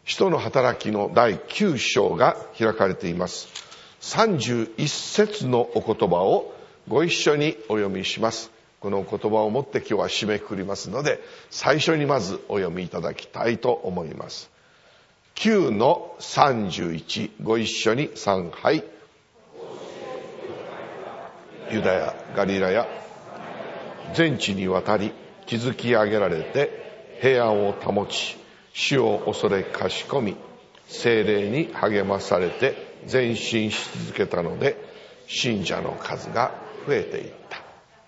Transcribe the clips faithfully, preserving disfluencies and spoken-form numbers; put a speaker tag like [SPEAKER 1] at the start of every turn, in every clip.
[SPEAKER 1] 使徒の働きのだいきゅう章が開かれています。さんじゅういっ節のお言葉をご一緒にお読みします。この言葉をもって今日は締めくくりますので、最初にまずお読みいただきたいと思います。きゅうのさんじゅういち、ご一緒にさんはい。ユダヤ、ガリラヤ、全地にわたり築き上げられて平安を保ち、主を恐れかしこみ、聖霊に励まされて前進し続けたので、信者の数が増えていった。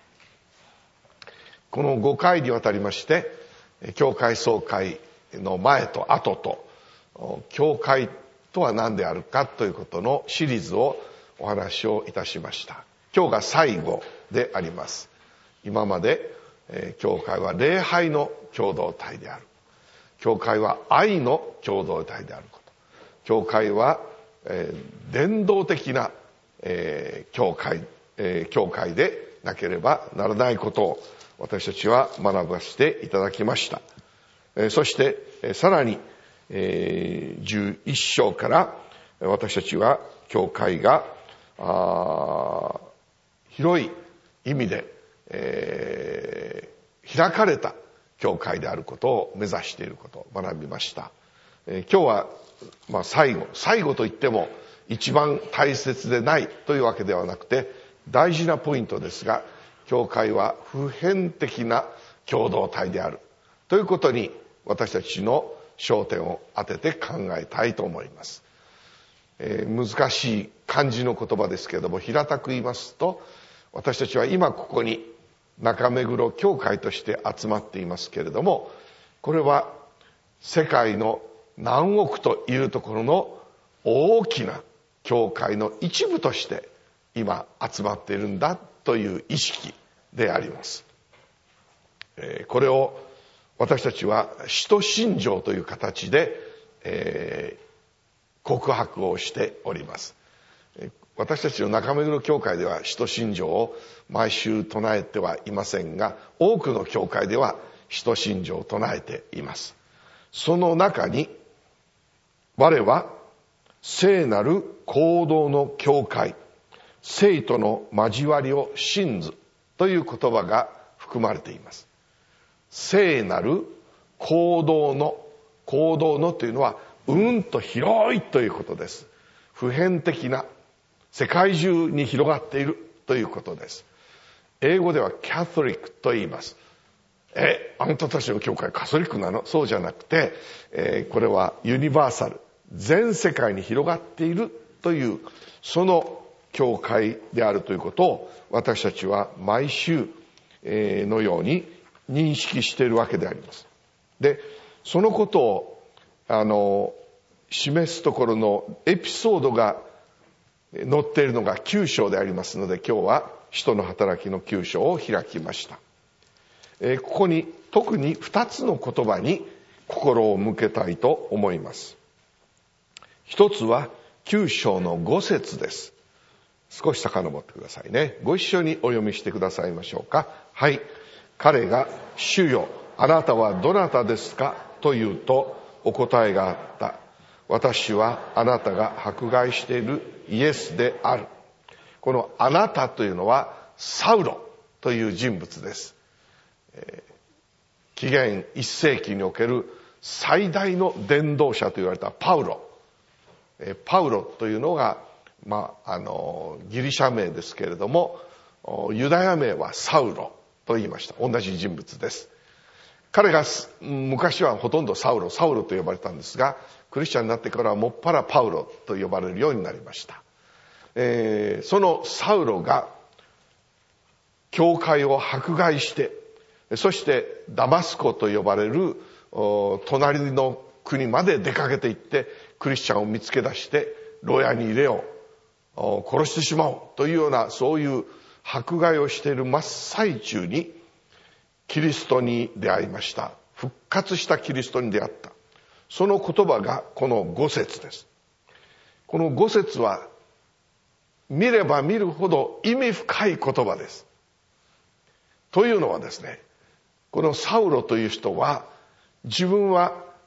[SPEAKER 1] このごかいにわたりまして、教会総会の前と後と、教会とは何であるかということのシリーズをお話をいたしました。今日が最後であります。今まで、えー、教会は礼拝の共同体である。教会は愛の共同体であること。教会は、えー、伝道的な、えー、教会、えー、教会でなければならないことを私たちは学ばせていただきました。えー、そして、えー、さらに、えー、じゅういっ章から私たちは教会があ広い意味で、えー、開かれた教会であることを目指していることを学びました。えー、今日は、まあ、最後最後といっても一番大切でないというわけではなくて大事なポイントですが、教会は普遍的な共同体であるということに私たちの焦点を当てて考えたいと思います。えー、難しい漢字の言葉ですけれども、平たく言いますと、私たちは今ここに中目黒教会として集まっていますけれども、これは世界の何億というところの大きな教会の一部として今集まっているんだという意識であります。えー、これを私たちは使徒信条という形で、えー、告白をしております。私たちの中目黒教会では使徒信条を毎週唱えてはいませんが、多くの教会では使徒信条を唱えています。その中に、我は聖なる行動の教会、聖との交わりを信ずという言葉が含まれています。聖なる行動の、行動のというのはうんと広いということです。普遍的な、世界中に広がっているということです。英語ではキャトリックと言います。え、あんたたちの教会カトリックなの？そうじゃなくて、えー、これはユニバーサル、全世界に広がっているという、その教会であるということを私たちは毎週のように認識しているわけであります。で、そのことをあの示すところのエピソードが載っているのがきゅう章でありますので、今日は使徒の働きのきゅう章を開きました。えー、ここに特にふたつの言葉に心を向けたいと思います。一つはきゅう章のご節です。少し遡ってくださいね。ご一緒にお読みしてくださいましょうか。はい。彼が、主よ、あなたはどなたですかと言うと、お答えがあった。私はあなたが迫害しているイエスである。このあなたというのはサウロという人物です。えー、紀元いっ世紀における最大の伝道者と言われたパウロ。えー、パウロというのが、まあ、あの、ギリシャ名ですけれども、ユダヤ名はサウロと言いました。同じ人物です。彼が昔はほとんどサウロ、サウロと呼ばれたんですが、クリスチャンになってからはもっぱらパウロと呼ばれるようになりました。えー、そのサウロが教会を迫害して、そしてダマスコと呼ばれる隣の国まで出かけていってクリスチャンを見つけ出して牢屋に入れよう、殺してしまおうというような、そういう迫害をしている真っ最中にキリストに出会いました。復活したキリストに出会った。その言葉がこのご節です。このご節は見れば見るほど意味深い言葉です。というのはですね、このサウロという人は自分は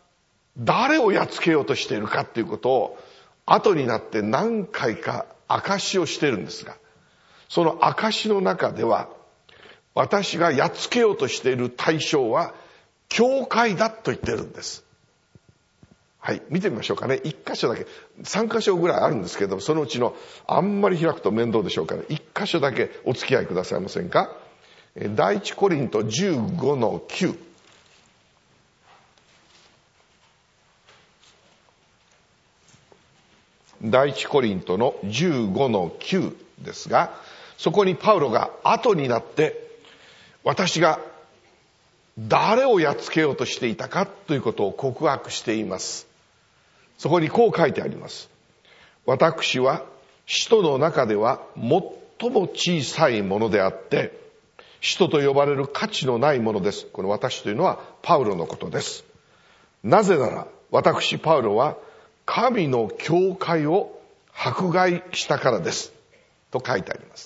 [SPEAKER 1] 誰をやっつけようとしているかということを後になって何回か証しをしているんですが、その証しの中では、私がやっつけようとしている対象は教会だと言ってるんです。はい、見てみましょうかね。一箇所だけ、三箇所ぐらいあるんですけど、そのうちのあんまり開くと面倒でしょうから、一箇所だけお付き合いくださいませんか。第一コリントじゅうごのきゅう。第一コリントのじゅうごのきゅうですが、そこにパウロが後になって私が誰をやっつけようとしていたかということを告白しています。そこにこう書いてあります。私は使徒の中では最も小さいものであって使徒と呼ばれる価値のないものです。この私というのはパウロのことです。なぜなら私パウロは神の教会を迫害したからですと書いてあります。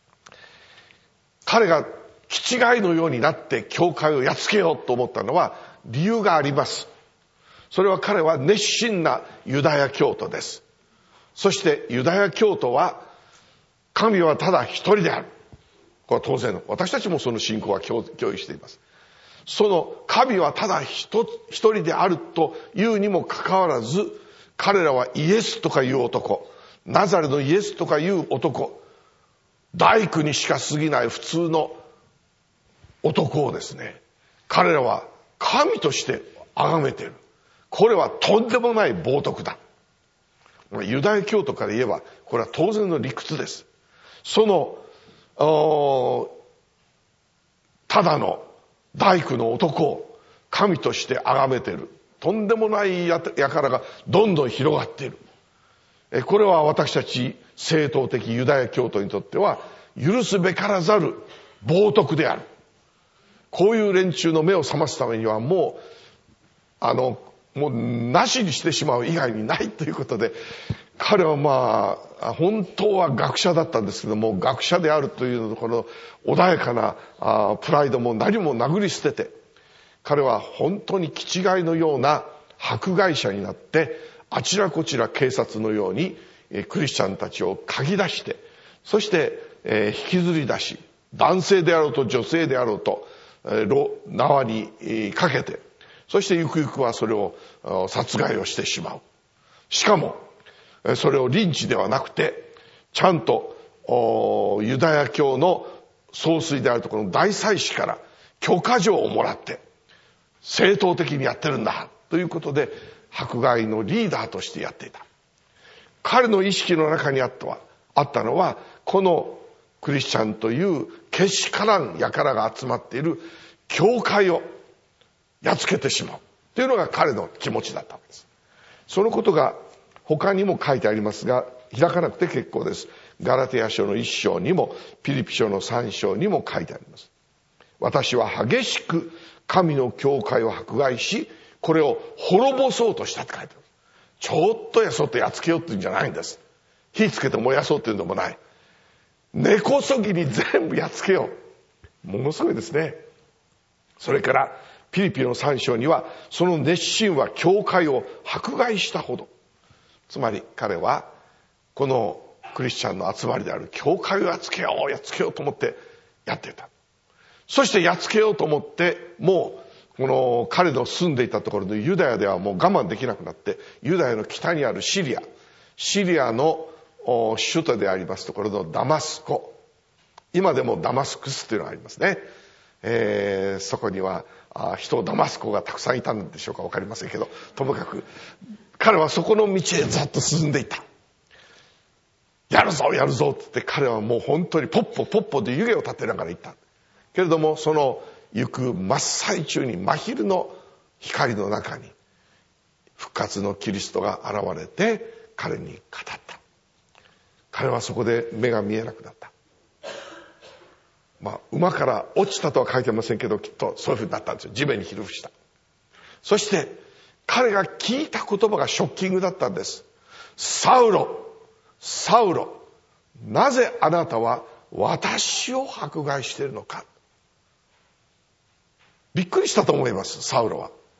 [SPEAKER 1] 彼が気違いのようになって教会をやっつけようと思ったのは理由があります。それは彼は熱心なユダヤ教徒です。そしてユダヤ教徒は神はただ一人である。これは当然の、私たちもその信仰は共有しています。その神はただ一人であるというにもかかわらず、彼らはイエスとかいう男、ナザレのイエスとかいう男、大工にしか過ぎない普通の男をですね、彼らは神として崇めている。これはとんでもない冒涜だ。ユダヤ教徒から言えばこれは当然の理屈です。そのただの大工の男を神として崇めているとんでもない輩がどんどん広がっている。これは私たち正統的ユダヤ教徒にとっては許すべからざる冒涜である。こういう連中の目を覚ますためにはもうあのもうなしにしてしまう以外にないということで、彼はまあ本当は学者だったんですけども、学者であるというこの穏やかなあプライドも何も殴り捨てて、彼は本当に気違いのような迫害者になって、あちらこちら警察のようにクリスチャンたちを嗅ぎ出して、そして、えー、引きずり出し、男性であろうと女性であろうと、えー、縄にかけて、そしてゆくゆくはそれを殺害をしてしまう。しかもそれをリンチではなくて、ちゃんとユダヤ教の総帥であるところの大祭司から許可状をもらって正当的にやってるんだということで、迫害のリーダーとしてやっていた。彼の意識の中にあったはあったのは、このクリスチャンというけしからん輩が集まっている教会をやっつけてしまうというのが彼の気持ちだったわけです。そのことが他にも書いてありますが、開かなくて結構です。ガラテヤ書の一章にもピリピ書の三章にも書いてあります。私は激しく神の教会を迫害し、これを滅ぼそうとしたって書いてある。ちょっとやそっとやっつけようっていうんじゃないんです。火つけて燃やそうっていうんでもない。根こそぎに全部やっつけよう。ものすごいですね。それからピリピの三章には、その熱心は教会を迫害したほど。つまり彼はこのクリスチャンの集まりである教会をやっつけようやっつけようと思ってやっていた。そしてやっつけようと思って、もうこの彼の住んでいたところのユダヤではもう我慢できなくなって、ユダヤの北にあるシリアシリアの首都でありますところのダマスコ、今でもダマスクスというのがありますね。えー、そこには人ダマスコがたくさんいたんでしょうか、分かりませんけど、ともかく彼はそこの道へざっと進んでいった。やるぞやるぞって言って、彼はもう本当にポッポポッポで湯気を立てながら行ったけれども、その行く真っ最中に真昼の光の中に復活のキリストが現れて彼に語った。彼はそこで目が見えなくなった。まあ馬から落ちたとは書いてませんけど、きっとそういうふうになったんですよ。地面にひる伏した。そして彼が聞いた言葉がショッキングだったんです。サウロ、サウロ、なぜあなたは私を迫害しているのか。びっくりしたと思います。サウロは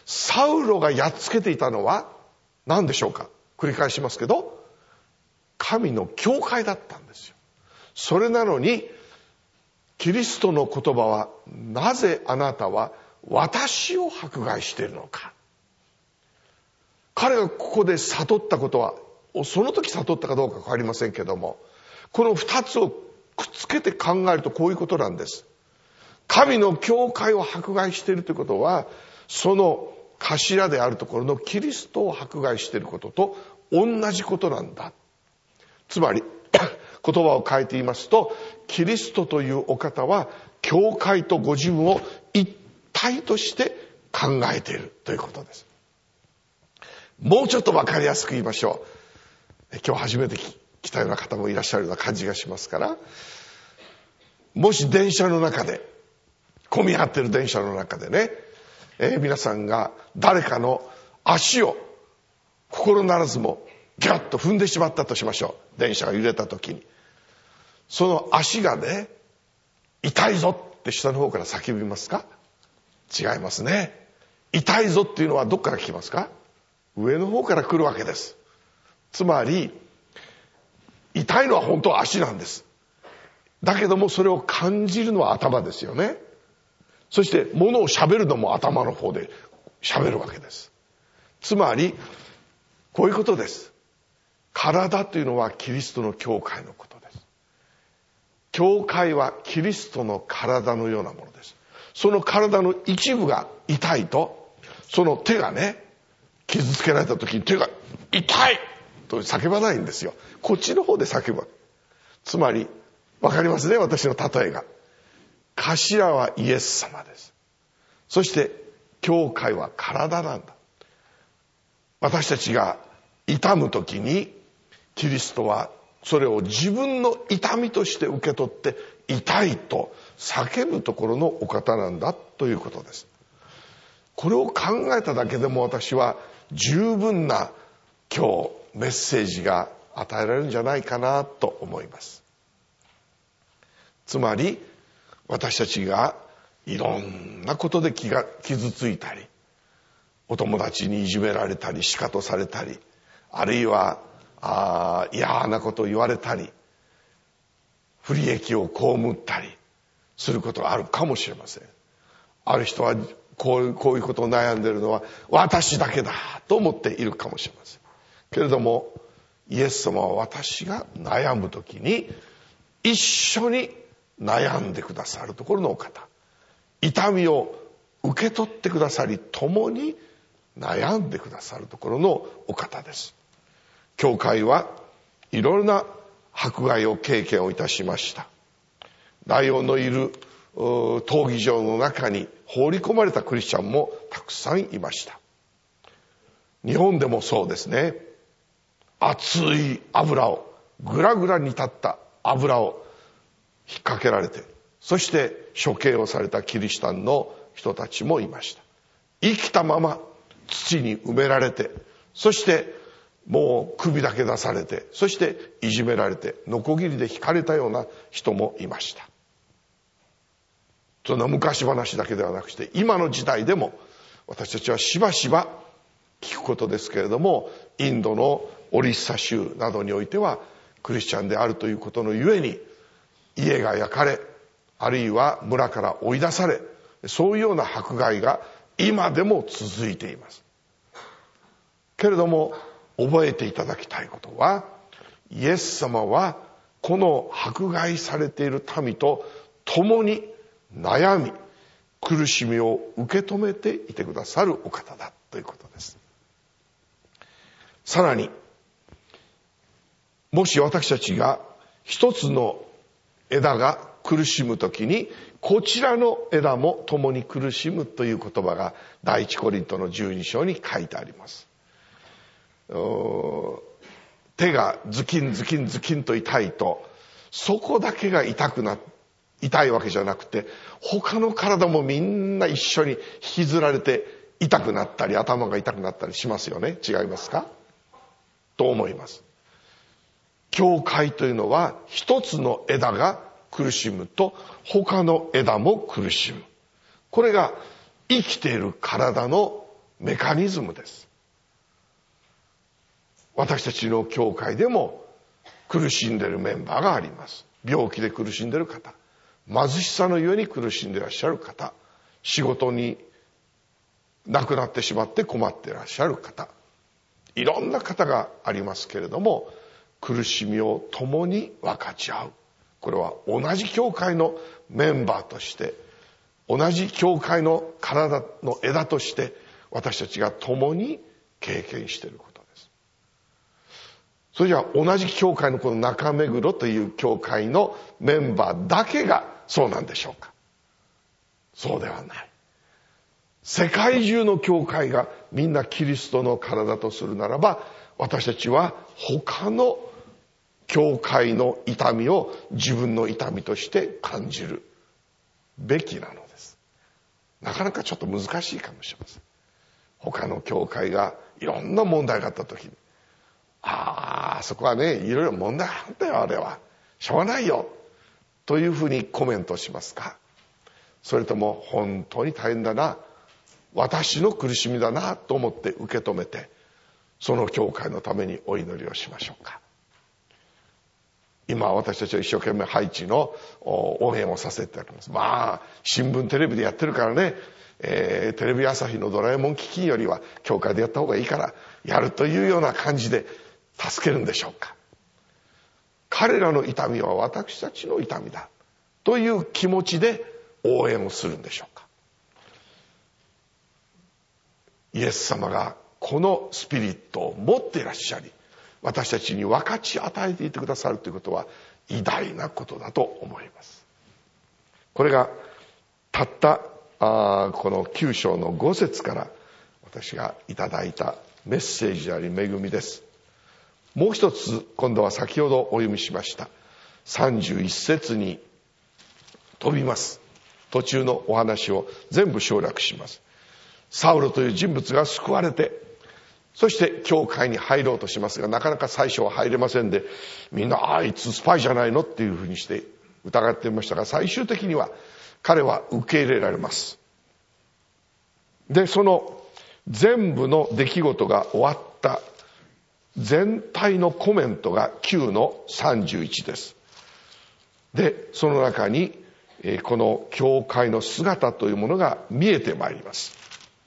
[SPEAKER 1] サウロがやっつけていたのは何でしょうか。繰り返しますけど、神の教会だったんですよ。それなのにキリストの言葉は、なぜあなたは私を迫害しているのか。彼がここで悟ったことは、その時悟ったかどうか分かりませんけども、この二つをくっつけて考えるとこういうことなんです。神の教会を迫害しているということは、その頭であるところのキリストを迫害していることと同じことなんだ。つまり言葉を変えて言いますと、キリストというお方は教会とご自分を一体として考えているということです。もうちょっと分かりやすく言いましょう。今日初めて来たような方もいらっしゃるような感じがしますから、もし電車の中で、混み合ってる電車の中でね、えー、皆さんが誰かの足を心ならずもギャッと踏んでしまったとしましょう。電車が揺れた時に、その足がね、痛いぞって下の方から叫びますか？違いますね。痛いぞっていうのはどっから来きますか？上の方から来るわけです。つまり痛いのは本当は足なんです。だけどもそれを感じるのは頭ですよね。そして物を喋るのも頭の方で喋るわけです。つまりこういうことです。体というのはキリストの教会のことです。教会はキリストの体のようなものです。その体の一部が痛いと、その手がね、傷つけられた時に手が痛いと叫ばないんですよ。こっちの方で叫ぶ。つまりわかりますね、私の例えが。頭はイエス様です。そして教会は体なんだ。私たちが痛む時にキリストはそれを自分の痛みとして受け取って痛いと叫ぶところのお方なんだということです。これを考えただけでも私は十分な今日メッセージが与えられるんじゃないかなと思います。つまり私たちがいろんなことで気が傷ついたり、お友達にいじめられたりシカトされたり、あるいはあ嫌なことを言われたり、不利益を被ったりすることがあるかもしれません。ある人はこういう、こういうことを悩んでいるのは私だけだと思っているかもしれませんけれども、イエス様は私が悩む時に一緒に悩んでくださるところのお方、痛みを受け取ってくださり共に悩んでくださるところのお方です。教会はいろいろな迫害を経験をいたしました。ライオンのいる闘技場の中に放り込まれたクリスチャンもたくさんいました。日本でもそうですね。熱い油を、ぐらぐらに立った油を引っ掛けられて、そして処刑をされたキリシタンの人たちもいました。生きたまま土に埋められて、そしてもう首だけ出されて、そしていじめられてノコギリで引かれたような人もいました。そんな昔話だけではなくて、今の時代でも私たちはしばしば聞くことですけれども、インドのオリッサ州などにおいてはクリスチャンであるということのゆえに家が焼かれ、あるいは村から追い出され、そういうような迫害が今でも続いています。けれども覚えていただきたいことは、イエス様はこの迫害されている民と共に悩み苦しみを受け止めていてくださるお方だということです。さらに、もし私たちが一つの枝が苦しむときに、こちらの枝も共に苦しむという言葉が第一コリントのじゅうに章に書いてあります。手がズキンズキンズキンと痛いと、そこだけが痛くな痛いわけじゃなくて、他の体もみんな一緒に引きずられて痛くなったり頭が痛くなったりしますよね。違いますかと思います。教会というのは一つの枝が苦しむと他の枝も苦しむ。これが生きている体のメカニズムです。私たちの教会でも苦しんでいるメンバーがあります。病気で苦しんでいる方、貧しさのゆえに苦しんでいらっしゃる方、仕事に亡くなってしまって困っていらっしゃる方、いろんな方がありますけれども、苦しみを共に分かち合う。これは同じ教会のメンバーとして、同じ教会の体の枝として私たちが共に経験していることです。それじゃあ同じ教会のこの中目黒という教会のメンバーだけがそうなんでしょうか。そうではない。世界中の教会がみんなキリストの体とするならば、私たちは他の教会の痛みを自分の痛みとして感じるべきなのです。なかなかちょっと難しいかもしれません。他の教会がいろんな問題があった時に、ああそこはねいろいろ問題あったよ、あれはしょうがないよというふうにコメントしますか、それとも本当に大変だな、私の苦しみだなと思って受け止めて、その教会のためにお祈りをしましょうか。今私たちは一生懸命ハイチの応援をさせていただきます。まあ新聞テレビでやってるからね、えー、テレビ朝日のドラえもん基金よりは教会でやった方がいいからやるというような感じで助けるんでしょうか。彼らの痛みは私たちの痛みだという気持ちで応援をするんでしょうか。イエス様がこのスピリットを持っていらっしゃり、私たちに分かち与えていてくださるということは偉大なことだと思います。これがたったあこのきゅう章のご節から私がいただいたメッセージであり恵みです。もう一つ今度は先ほどお読みしましたさんじゅういち節に飛びます。途中のお話を全部省略します。サウロという人物が救われて、そして教会に入ろうとしますが、なかなか最初は入れませんで、みんなあいつスパイじゃないのっていうふうにして疑っていましたが、最終的には彼は受け入れられます。でその全部の出来事が終わった全体のコメントがきゅうのさんじゅういちです。でその中にこの教会の姿というものが見えてまいります。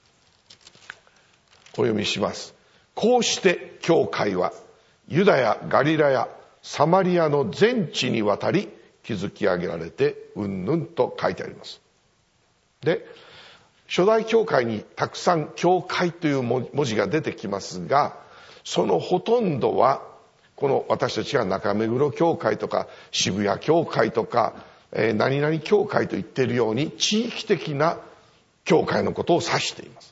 [SPEAKER 1] お読みします。こうして教会はユダヤ、ガリラヤ、サマリアの全地にわたり築き上げられてうんぬんと書いてあります。で初代教会にたくさん教会という文字が出てきますが、そのほとんどはこの私たちが中目黒教会とか渋谷教会とか、えー、何々教会と言っているように地域的な教会のことを指しています。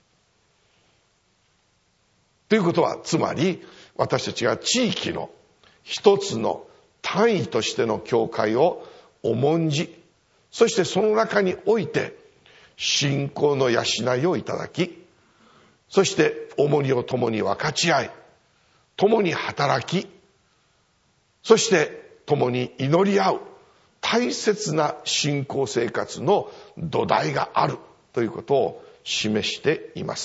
[SPEAKER 1] ということはつまり私たちが地域の一つの単位としての教会を重んじ、そしてその中において信仰の養いをいただき、そして重荷を共に分かち合い、共に働き、そして共に祈り合う大切な信仰生活の土台があるということを示しています。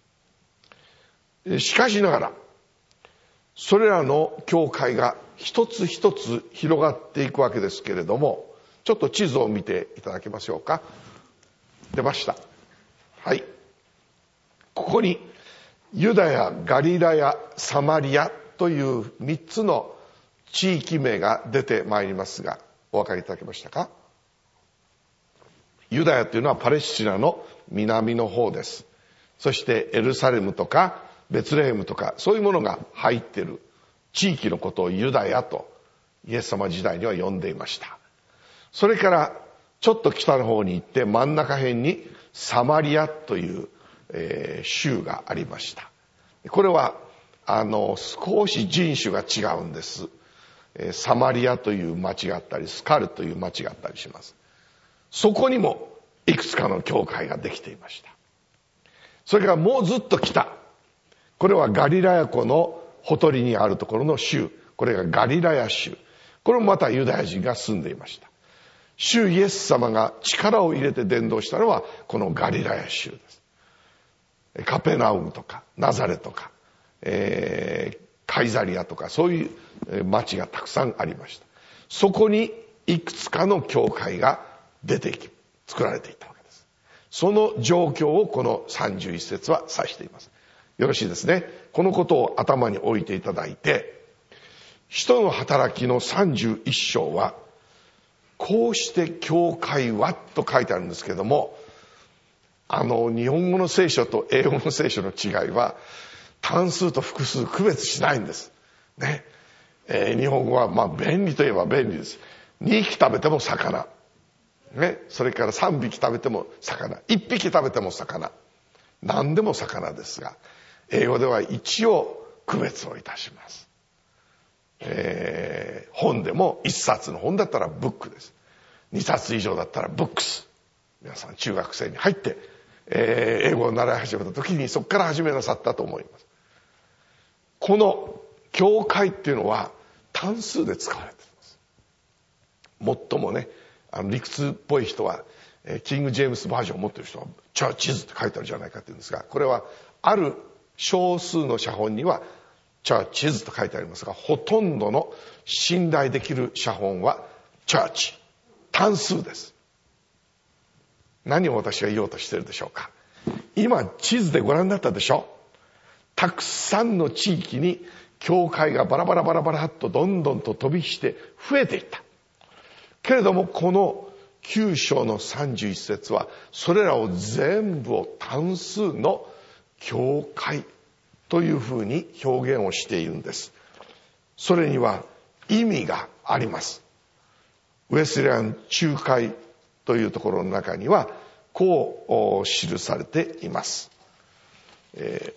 [SPEAKER 1] しかしながらそれらの教会が一つ一つ広がっていくわけですけれども、ちょっと地図を見ていただけましょうか。出ました。はい。ここにユダヤ、ガリラヤ、サマリアという三つの地域名が出てまいりますが、お分かりいただけましたか？ユダヤというのはパレスチナの南の方です。そしてエルサレムとかベツレヘムとかそういうものが入っている地域のことをユダヤとイエス様時代には呼んでいました。それからちょっと北の方に行って真ん中辺にサマリアという、えー、州がありました。これはあの少し人種が違うんです。えー、サマリアという町があったりスカルという町があったりします。そこにもいくつかの教会ができていました。それからもうずっと北、これはガリラヤ湖のほとりにあるところの州、これがガリラヤ州、これもまたユダヤ人が住んでいました。主イエス様が力を入れて伝道したのはこのガリラヤ州です。 カペナウムとかナザレとか、えー、カイザリアとか、そういう町がたくさんありました。そこにいくつかの教会が出てき作られていったわけです。その状況をこのさんじゅういち節は指しています。よろしいですね。このことを頭に置いていただいて、使徒の働きのさんじゅういっ章はこうして教会はと書いてあるんですけども、あの日本語の聖書と英語の聖書の違いは単数と複数区別しないんですね。えー、日本語はまあ便利といえば便利です。にひき食べても魚、ね、それからさんびき食べても魚、いっぴき食べても魚、何でも魚ですが、英語では一応区別をいたします。えー、本でも一冊の本だったらブックです。二冊以上だったらブックス。皆さん中学生に入って、えー、英語を習い始めた時にそこから始めなさったと思います。この教会っていうのは単数で使われています。最もね、あの理屈っぽい人は、えー、キング・ジェームスバージョンを持ってる人はチャーチズって書いてあるじゃないかって言うんですが、これはある少数の写本にはチャーチズと書いてありますが、ほとんどの信頼できる写本はチャーチ、単数です。何を私が言おうとしているでしょうか。今地図でご覧になったでしょ。たくさんの地域に教会がバラバラバラバラっとどんどんと飛び火して増えていった。けれどもこのきゅう章のさんじゅういち節はそれらを全部を単数の教会というふうに表現をしているんです。それには意味があります。ウェスレアン仲介というところの中にはこう記されています。え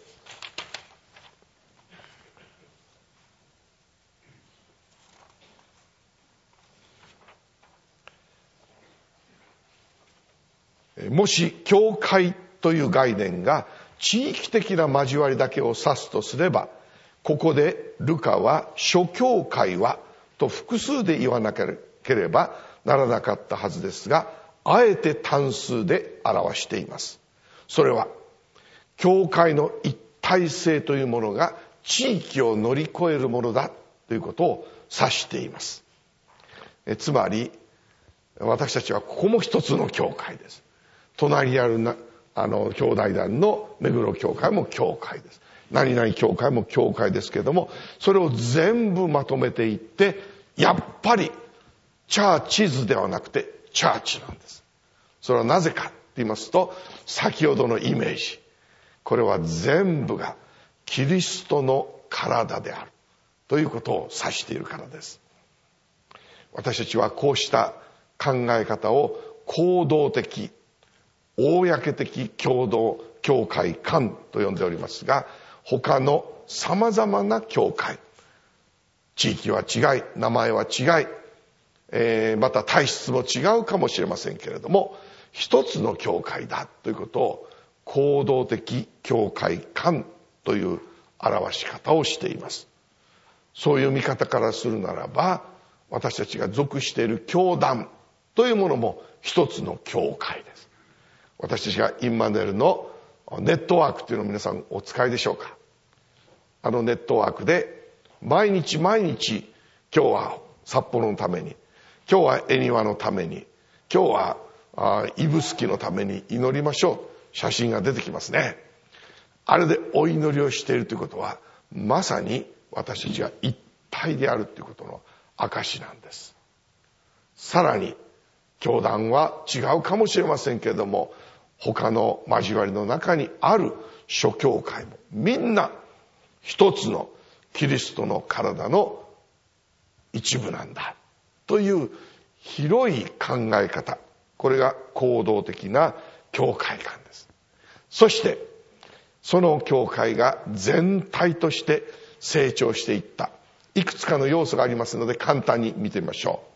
[SPEAKER 1] ー、もし教会という概念が地域的な交わりだけを指すとすれば、ここでルカは諸教会はと複数で言わなければならなかったはずですが、あえて単数で表しています。それは教会の一体性というものが地域を乗り越えるものだということを指しています。えつまり私たちはここも一つの教会です。隣にあるなあの兄弟団の目黒教会も教会です。何々教会も教会ですけれども、それを全部まとめていって、やっぱりチャーチズではなくてチャーチなんです。それはなぜかって言いますと、先ほどのイメージ、これは全部がキリストの体であるということを指しているからです。私たちはこうした考え方を行動的、公的共同教会観と呼んでおりますが、他の様々な教会、地域は違い、名前は違い、えー、また体質も違うかもしれませんけれども、一つの教会だということを行動的教会観という表し方をしています。そういう見方からするならば、私たちが属している教団というものも一つの教会です。私たちがインマヌエルのネットワークというのを皆さんお使いでしょうか。あのネットワークで毎日毎日、今日は札幌のために、今日は恵庭のために、今日はあ指宿のために祈りましょう、写真が出てきますね。あれでお祈りをしているということは、まさに私たちが一体であるということの証なんです。さらに教団は違うかもしれませんけれども、他の交わりの中にある諸教会もみんな一つのキリストの体の一部なんだという広い考え方、これが行動的な教会観です。そしてその教会が全体として成長していったいくつかの要素がありますので、簡単に見てみましょう。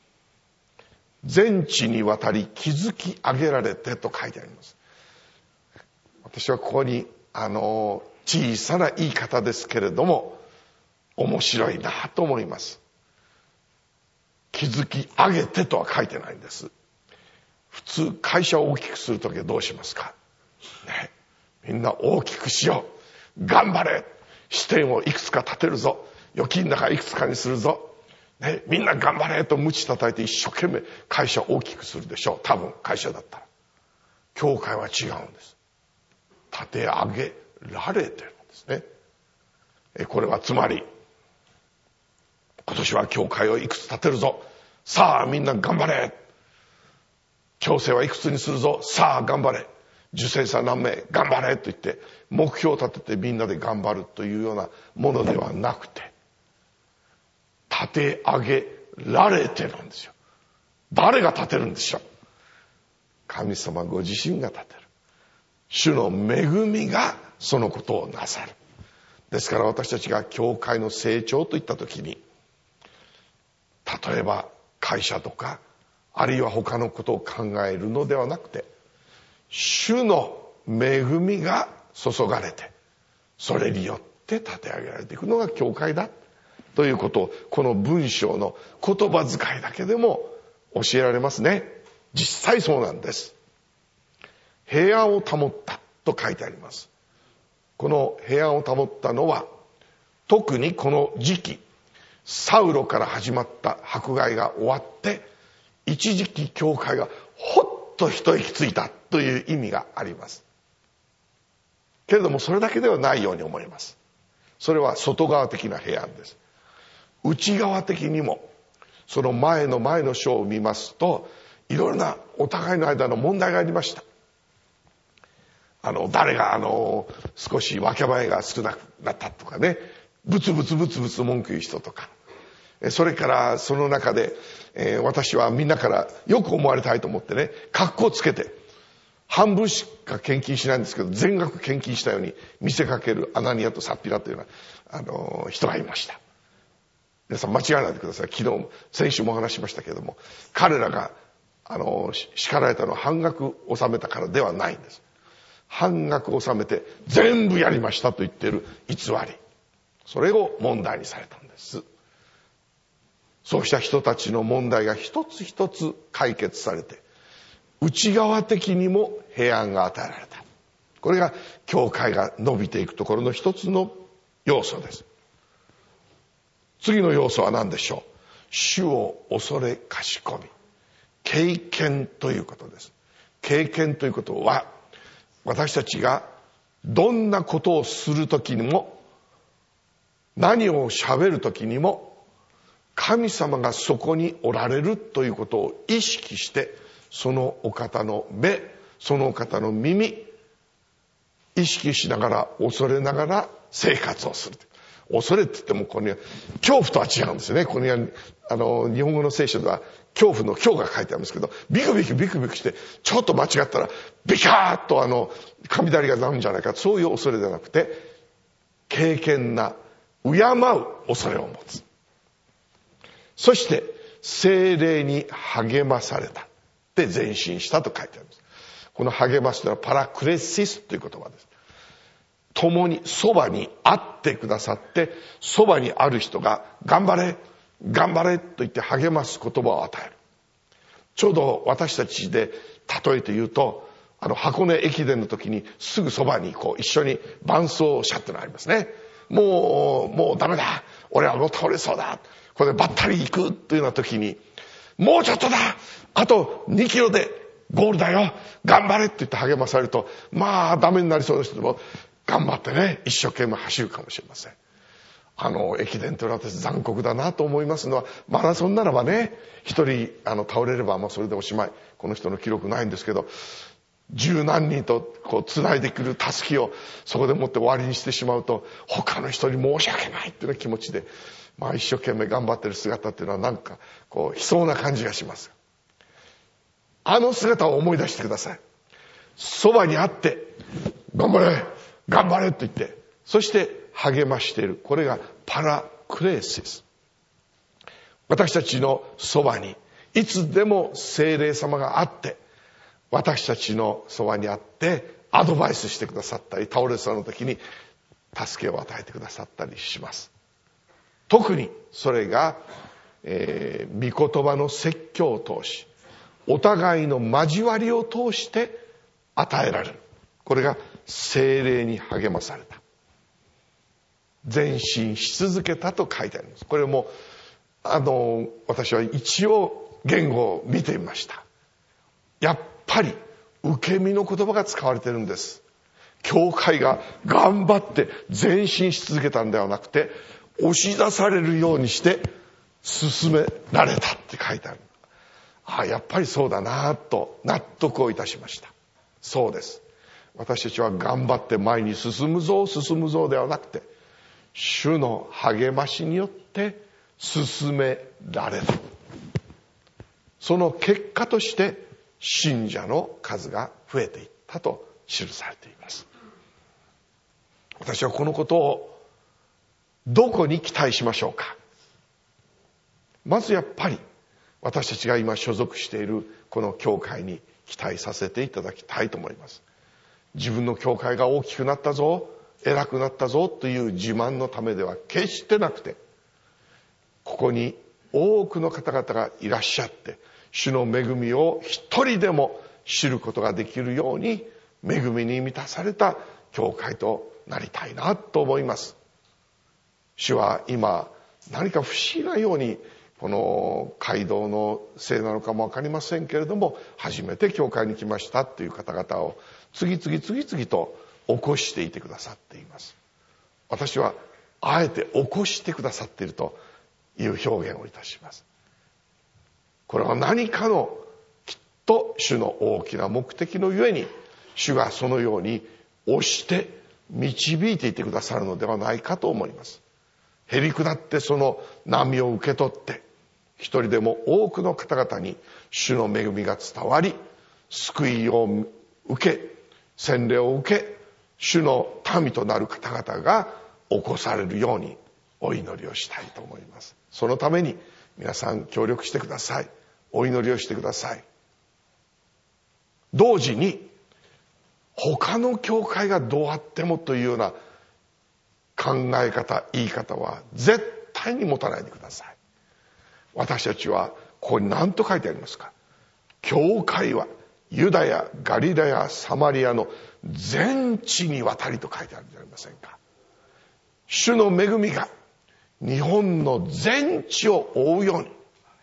[SPEAKER 1] 全地にわたり築き上げられてと書いてあります。私はここにあの小さな言い方ですけれども面白いなと思います。築き上げてとは書いてないんです。普通会社を大きくするときはどうしますか、ね、 みんな大きくしよう。頑張れ。支店をいくつか建てるぞ。預金高いくつかにするぞ。ね、みんな頑張れと鞭叩いて一生懸命会社を大きくするでしょう。多分会社だったら。教会は違うんです。立て上げられてるんですね。えこれはつまり、今年は教会をいくつ建てるぞ。さあみんな頑張れ。強制はいくつにするぞ。さあ頑張れ。受精者何名頑張れと言って目標を立ててみんなで頑張るというようなものではなくて、立て上げられてるんですよ。誰が立てるんでしょう。神様ご自身が立てる。主の恵みがそのことをなさる。ですから私たちが教会の成長といったときに、例えば会社とかあるいは他のことを考えるのではなくて、主の恵みが注がれて、それによって立て上げられていくのが教会だということを、この文章の言葉遣いだけでも教えられますね。実際そうなんです。平安を保ったと書いてあります。この平安を保ったのは、特にこの時期、サウロから始まった迫害が終わって、一時期教会がほっと一息ついたという意味があります。けれどもそれだけではないように思います。それは外側的な平安です。内側的にも、その前の前の章を見ますと、いろいろなお互いの間の問題がありました。あの誰があの少し分け前が少なくなったとかね、ブツブツブツブツ文句言う人とか、それからその中で、えー、私はみんなからよく思われたいと思ってね、格好つけて半分しか献金しないんですけど全額献金したように見せかけるアナニアとサッピラというような、あのー、人がいました。皆さん間違えないでください。昨日先週もお話ししましたけれども、彼らがあのー、叱られたのは半額納めたからではないんです。半額納めて全部やりましたと言っている偽り、それを問題にされたんです。そうした人たちの問題が一つ一つ解決されて、内側的にも平安が与えられた。これが教会が伸びていくところの一つの要素です。次の要素は何でしょう。主を恐れかしこみ、経験ということです。経験ということは、私たちがどんなことをするときにも、何を喋るときにも、神様がそこにおられるということを意識して、そのお方の目、そのお方の耳、意識しながら、恐れながら生活をする。恐れって言ってもこれ恐怖とは違うんですよね。これあの日本語の聖書では恐怖の恐が書いてあるんですけど、ビクビクビクビクしてちょっと間違ったらビカーッとあの雷が鳴るんじゃないか、そういう恐れではなくて、敬虔な敬う恐れを持つ。そして聖霊に励まされたって前進したと書いてあります。この励ますというのはパラクレシスという言葉です。共にそばにあってくださって、そばにある人が頑張れ頑張れと言って励ます言葉を与える。ちょうど私たちで例えて言うと、あの箱根駅伝の時にすぐそばにこう一緒に伴走者ってのがありますね。もうもうダメだ、俺はもう倒れそうだ、これでばったり行くというような時に、もうちょっとだ、あとにキロでゴールだよ、頑張れって言って励まされると、まあダメになりそうな人でも頑張ってね、一生懸命走るかもしれません。あの駅伝というのは私残酷だなと思いますのは、マラソンならばね、一人あの倒れればまあそれでおしまい、この人の記録ないんですけど、十何人とこう繋いでくるたすきをそこでもって終わりにしてしまうと、他の人に申し訳ないっていうような気持ちで、まあ一生懸命頑張ってる姿っていうのはなんかこう悲壮な感じがします。あの姿を思い出してください。そばにあって頑張れ頑張れと言って、そして励ましている。これがパラクレーシス。私たちのそばにいつでも聖霊様があって、私たちのそばにあってアドバイスしてくださったり、倒れそうな時に助けを与えてくださったりします。特にそれが、えー、御言葉の説教を通し、お互いの交わりを通して与えられる。これが聖霊に励まされた。前進し続けたと書いてあります。これもあの私は一応言語を見てみました。やっぱり受け身の言葉が使われてるんです。教会が頑張って前進し続けたんではなくて、押し出されるようにして進められたって書いてある。ああ、やっぱりそうだなと納得をいたしました。そうです。私たちは頑張って前に進むぞ進むぞではなくて、主の励ましによって進められた。その結果として信者の数が増えていったと記されています。私はこのことをどこに期待しましょうか。まずやっぱり私たちが今所属しているこの教会に期待させていただきたいと思います。自分の教会が大きくなったぞ、偉くなったぞという自慢のためでは決してなくて、ここに多くの方々がいらっしゃって、主の恵みを一人でも知ることができるように、恵みに満たされた教会となりたいなと思います。主は今何か不思議なように、この街道のせいなのかもわかりませんけれども、初めて教会に来ましたという方々を次々次々と起こしていてくださっています。私はあえて起こしてくださっているという表現をいたします。これは何かのきっと主の大きな目的のゆえに、主がそのように押して導いていてくださるのではないかと思います。へり下ってその波を受け取って、一人でも多くの方々に主の恵みが伝わり、救いを受け、洗礼を受け、主の民となる方々が起こされるようにお祈りをしたいと思います。そのために皆さん協力してください。お祈りをしてください。同時に他の教会がどうあってもというような考え方、言い方は絶対に持たないでください。私たちはここに何と書いてありますか。教会はユダヤ、ガリラヤ、サマリアの全地にわたりと書いてあるんじゃありませんか。主の恵みが日本の全地を覆うように、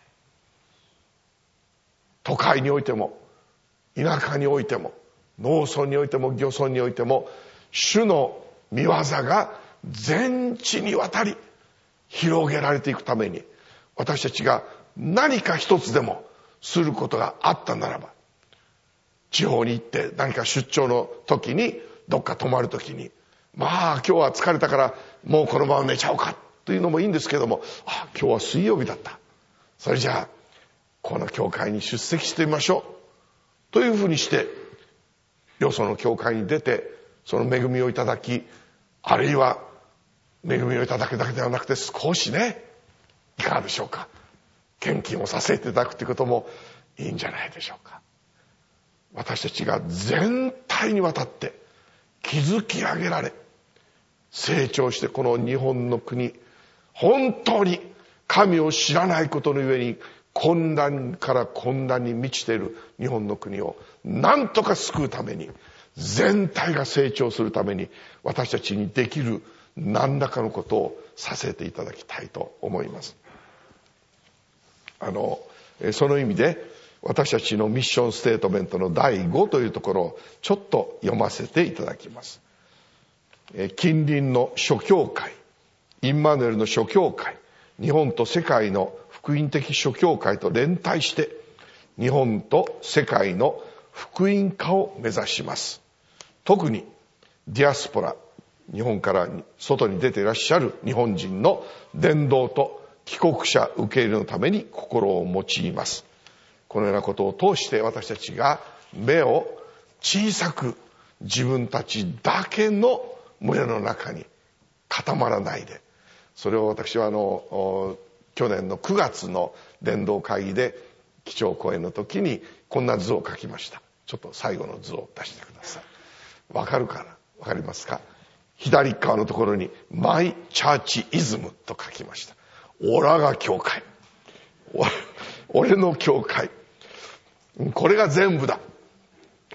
[SPEAKER 1] 都会においても田舎においても農村においても漁村においても、主の御業が全地にわたり広げられていくために、私たちが何か一つでもすることがあったならば、地方に行って何か出張の時に、どっか泊まる時に、まあ今日は疲れたからもうこのまま寝ちゃおうかというのもいいんですけども、あ、今日は水曜日だった、それじゃあこの教会に出席してみましょうというふうにして、よその教会に出てその恵みをいただき、あるいは恵みをいただくだけではなくて、少しね、いかがでしょうか、献金をさせていただくということもいいんじゃないでしょうか。私たちが全体にわたって築き上げられ、成長して、この日本の国、本当に神を知らないことのゆえに混乱から混乱に満ちている日本の国を何とか救うために、全体が成長するために、私たちにできる何らかのことをさせていただきたいと思います。あのその意味で、私たちのミッションステートメントのだいごというところをちょっと読ませていただきます。近隣の諸教会、インマヌエルの諸教会、日本と世界の福音的諸教会と連帯して、日本と世界の福音化を目指します。特にディアスポラ、日本から外に出ていらっしゃる日本人の伝道と帰国者受け入れのために心を用います。このようなことを通して、私たちが目を小さく、自分たちだけの群れの中に固まらないで、それを私はあの去年のくがつの伝道会議で基調講演の時にこんな図を描きました。ちょっと最後の図を出してください。わかるかな、わかりますか。左側のところにマイチャーチイズムと書きました。オラが教会、俺の教会、これが全部だ。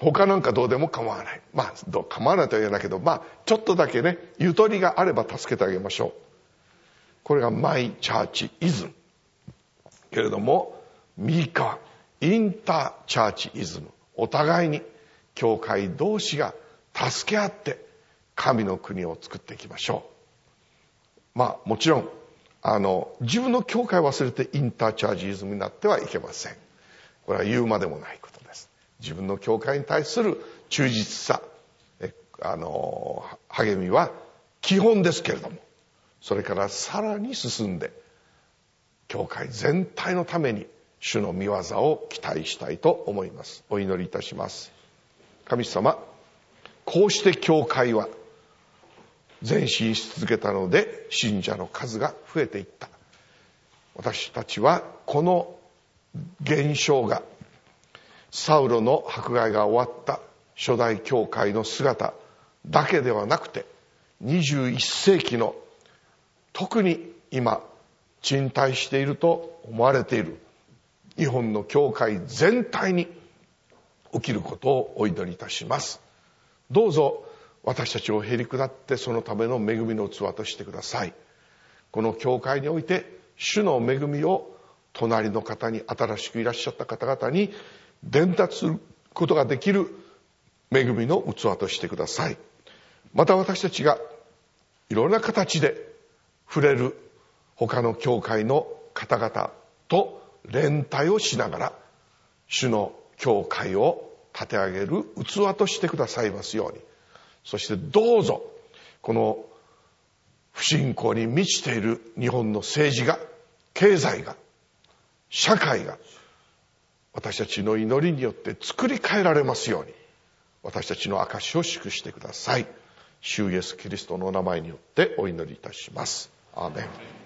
[SPEAKER 1] 他なんかどうでも構わない。まあどう構わないとは言えないけど、まあちょっとだけねゆとりがあれば助けてあげましょう。これがマイチャーチイズム。けれども右側インターチャーチイズム。お互いに教会同士が助け合って神の国を作っていきましょう。まあもちろんあの自分の教会を忘れてインターチャージイズムになってはいけません。これは言うまでもないことです。自分の教会に対する忠実さ、あの励みは基本ですけれども、それからさらに進んで教会全体のために主の御業を期待したいと思います。お祈りいたします。神様、こうして教会は前進し続けたので信者の数が増えていった。私たちはこの現象がサウロの迫害が終わった初代教会の姿だけではなくて、にじゅういっ世紀の特に今沈滞していると思われている日本の教会全体に起きることをお祈りいたします。どうぞ私たちをへり下ってそのための恵みの器としてください。この教会において主の恵みを隣の方に、新しくいらっしゃった方々に伝達することができる恵みの器としてください。また私たちがいろんな形で触れる他の教会の方々と連帯をしながら主の教会を立て上げる器としてくださいますように。そしてどうぞこの不信仰に満ちている日本の政治が、経済が、社会が私たちの祈りによって作り変えられますように、私たちの証を祝してください。主イエスキリストのお名前によってお祈りいたします。アーメン。